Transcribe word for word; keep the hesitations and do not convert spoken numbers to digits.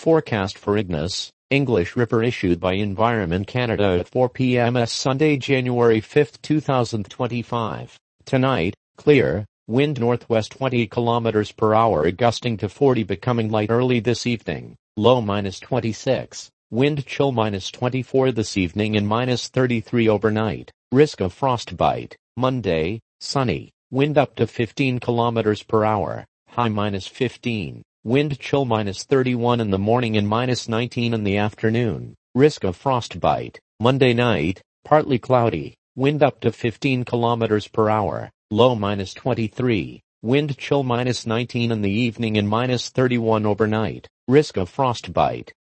Forecast for Ignis, English River issued by Environment Canada at four p m Sunday, January fifth, two thousand twenty-five. Tonight, clear, wind northwest twenty kilometers per hour gusting to forty, becoming light early this evening, low minus twenty-six, wind chill minus twenty-four this evening and minus thirty-three overnight, risk of frostbite. Monday, sunny, wind up to fifteen kilometers per hour, high minus fifteen. Wind chill minus thirty-one in the morning and minus nineteen in the afternoon. Risk of frostbite. Monday night, partly cloudy. Wind up to fifteen kilometers per hour. Low minus twenty-three. Wind chill minus nineteen in the evening and minus thirty-one overnight. Risk of frostbite.